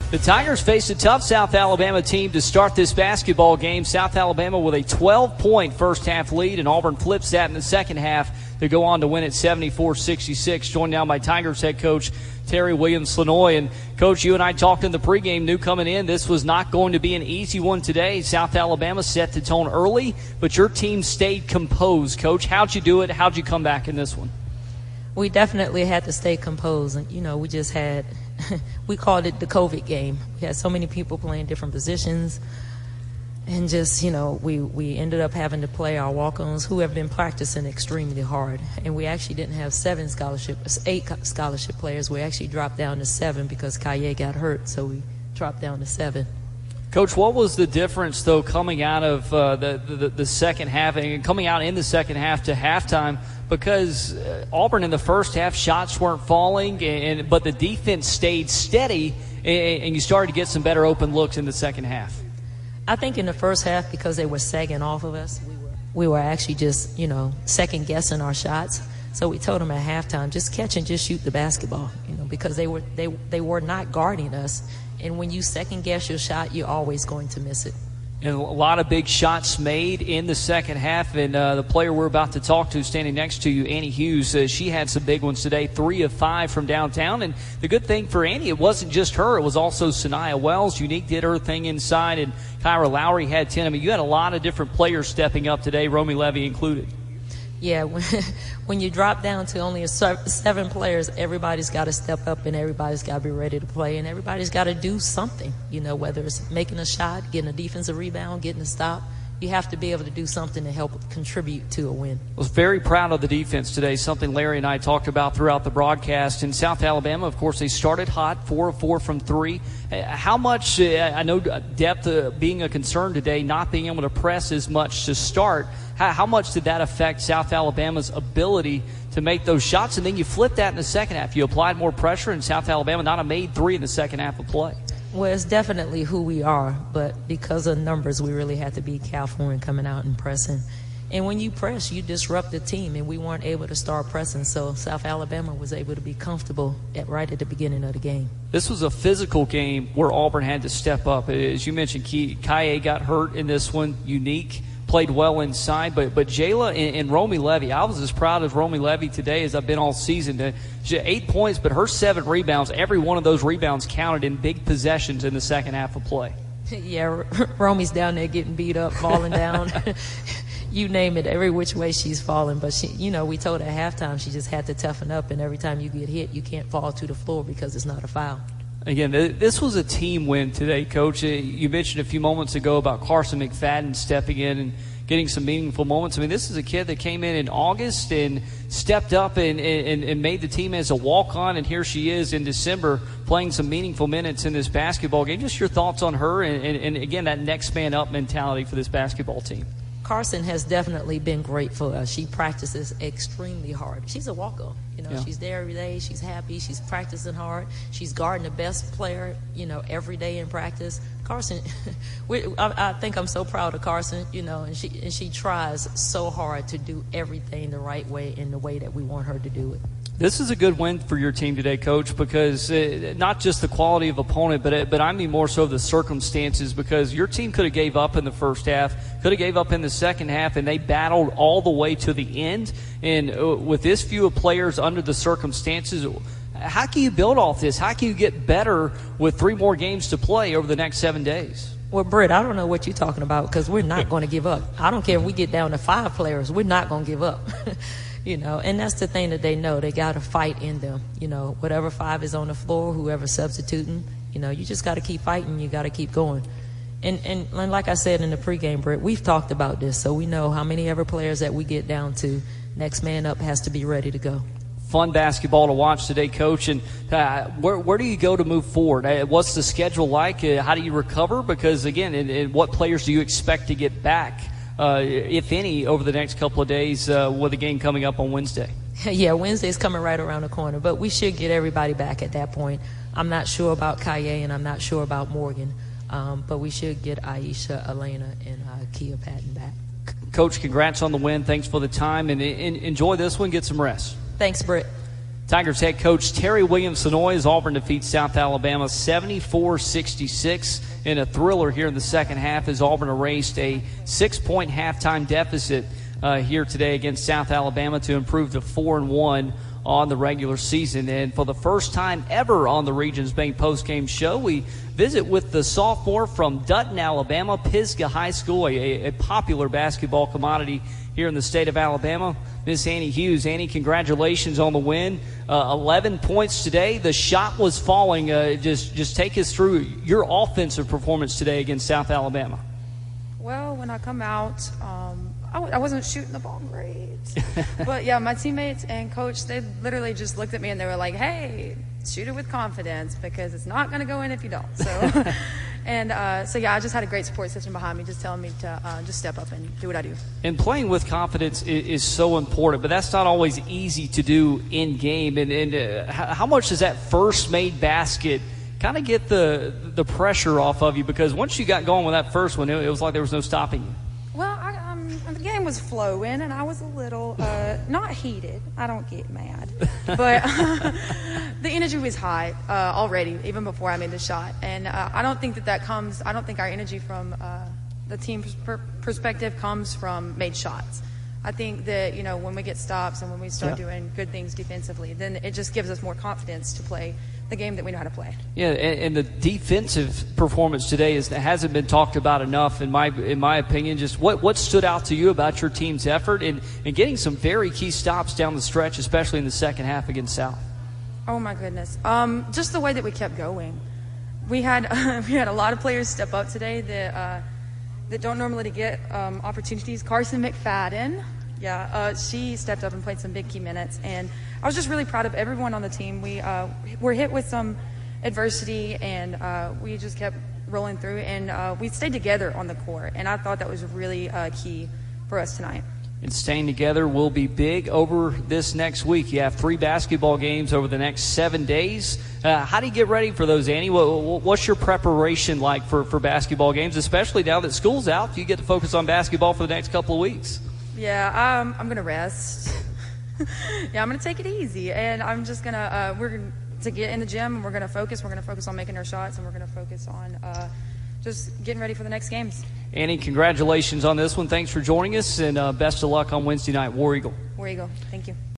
The Tigers face a tough South Alabama team to start this basketball game. South Alabama with a 12-point first-half lead, and Auburn flips that in the second half to go on to win it 74-66. Joined now by Tigers head coach Terry Williams-Lenoy. And, Coach, you and I talked in the pregame, knew coming in this was not going to be an easy one today. South Alabama set the tone early, but your team stayed composed. Coach, how'd you do it? How'd you come back in this one? We definitely had to stay composed. And, we just had – we called it the COVID game. We had so many people playing different positions. And just, we ended up having to play our walk-ons who have been practicing extremely hard. And we actually didn't have 8 scholarship players. We actually dropped down to 7 because Kaye got hurt, so we dropped down to 7. Coach, what was the difference, though, coming out of the second half and coming out in the second half to halftime? Because Auburn in the first half, shots weren't falling, but the defense stayed steady, and you started to get some better open looks in the second half. I think in the first half, because they were sagging off of us, we were actually just, second-guessing our shots. So we told them at halftime, just catch and just shoot the basketball, because they were not guarding us. And when you second-guess your shot, you're always going to miss it. And a lot of big shots made in the second half. And the player we're about to talk to standing next to you, Annie Hughes, she had some big ones today, 3 of 5 from downtown. And the good thing for Annie, it wasn't just her. It was also Sanaya Wells. Unique did her thing inside, and Kyra Lowry had 10. I mean, you had a lot of different players stepping up today, Romy Levy included. Yeah, when you drop down to only 7 players, everybody's got to step up and everybody's got to be ready to play, and everybody's got to do something, whether it's making a shot, getting a defensive rebound, getting a stop. You have to be able to do something to help contribute to a win. I was very proud of the defense today, something Larry and I talked about throughout the broadcast. In South Alabama, of course, they started hot, 4 of 4 from 3. How much, I know depth being a concern today, not being able to press as much to start, how much did that affect South Alabama's ability to make those shots? And then you flipped that in the second half. You applied more pressure, and South Alabama not made 3 in the second half of play. Well, it's definitely who we are, but because of numbers, we really had to be careful in coming out and pressing. And when you press, you disrupt the team, and we weren't able to start pressing, so South Alabama was able to be comfortable right at the beginning of the game. This was a physical game where Auburn had to step up. As you mentioned, Kaye got hurt in this one. Unique played well inside, but Jayla and Romy Levy, I was as proud of Romy Levy today as I've been all season. She had 8 points, but her 7 rebounds, every one of those rebounds counted in big possessions in the second half of play. Yeah, Romy's down there getting beat up, falling down. You name it, every which way she's falling. But she, we told her at halftime she just had to toughen up, and every time you get hit, you can't fall to the floor because it's not a foul. Again, this was a team win today, Coach. You mentioned a few moments ago about Carson McFadden stepping in and getting some meaningful moments. I mean, this is a kid that came in August and stepped up and made the team as a walk-on, and here she is in December playing some meaningful minutes in this basketball game. Just your thoughts on her and again, that next man up mentality for this basketball team. Carson has definitely been great for us. She practices extremely hard. She's a walk-on. Yeah. She's there every day. She's happy. She's practicing hard. She's guarding the best player, every day in practice. Carson, I think I'm so proud of Carson, and she tries so hard to do everything the right way in the way that we want her to do it. This is a good win for your team today, Coach, because not just the quality of opponent, but I mean more so the circumstances, because your team could have gave up in the first half, could have gave up in the second half, and they battled all the way to the end. And with this few of players under the circumstances, how can you build off this? How can you get better with 3 more games to play over the next 7 days? Well, Britt, I don't know what you're talking about, because we're not going to give up. I don't care if we get down to 5 players. We're not going to give up. And that's the thing that they know. They got to fight in them. Whatever 5 is on the floor, whoever's substituting, you just got to keep fighting. You got to keep going. And like I said in the pregame, Britt, we've talked about this, so we know how many ever players that we get down to, next man up has to be ready to go. Fun basketball to watch today, Coach. And where do you go to move forward? What's the schedule like? How do you recover? Because, again, and what players do you expect to get back, if any, over the next couple of days with the game coming up on Wednesday? Yeah, Wednesday's coming right around the corner, but we should get everybody back at that point. I'm not sure about Kaye, and I'm not sure about Morgan, but we should get Aisha, Elena, and Kia Patton back. Coach, congrats on the win. Thanks for the time, and enjoy this one. Get some rest. Thanks, Britt. Tigers head coach Terry Williams-Sonoy as Auburn defeats South Alabama 74-66 in a thriller here in the second half as Auburn erased a 6-point halftime deficit here today against South Alabama to improve to 4-1 on the regular season. And for the first time ever on the Regions Bank postgame show, we visit with the sophomore from Dutton, Alabama, Pisgah High School, a popular basketball commodity here in the state of Alabama, Miss Annie Hughes. Annie, congratulations on the win. 11 points today. The shot was falling. Just take us through your offensive performance today against South Alabama. Well, when I come out, I wasn't shooting the ball great. But, yeah, my teammates and coach, they literally just looked at me and they were like, hey, shoot it with confidence because it's not going to go in if you don't. So, so, yeah, I just had a great support system behind me just telling me to just step up and do what I do. And playing with confidence is so important, but that's not always easy to do in game. And how much does that first made basket kind of get the pressure off of you? Because once you got going with that first one, it was like there was no stopping you. Well, the game was flowing, and I was a little not heated. I don't get mad. But the energy was high already, even before I made the shot. And I don't think that comes – I don't think our energy from the team's perspective comes from made shots. I think that, when we get stops and when we start doing good things defensively, then it just gives us more confidence to play the game that we know how to play. Yeah, and the defensive performance today hasn't been talked about enough, in my opinion. Just what stood out to you about your team's effort and getting some very key stops down the stretch, especially in the second half against South? Oh, my goodness. Just the way that we kept going. We had a lot of players step up today that don't normally get opportunities. Carson McFadden, she stepped up and played some big key minutes, and I was just really proud of everyone on the team. We were hit with some adversity, and we just kept rolling through, and we stayed together on the court, and I thought that was really key for us tonight. And staying together will be big over this next week. You have 3 basketball games over the next 7 days. How do you get ready for those, Annie? What's your preparation like for basketball games, especially now that school's out? You get to focus on basketball for the next couple of weeks. Yeah, I'm going to rest. Yeah, I'm going to take it easy, and I'm just going to we're going to get in the gym, and we're going to focus. We're going to focus on making our shots, and we're going to focus on just getting ready for the next games. Annie, congratulations on this one. Thanks for joining us, and best of luck on Wednesday night. War Eagle. War Eagle. Thank you.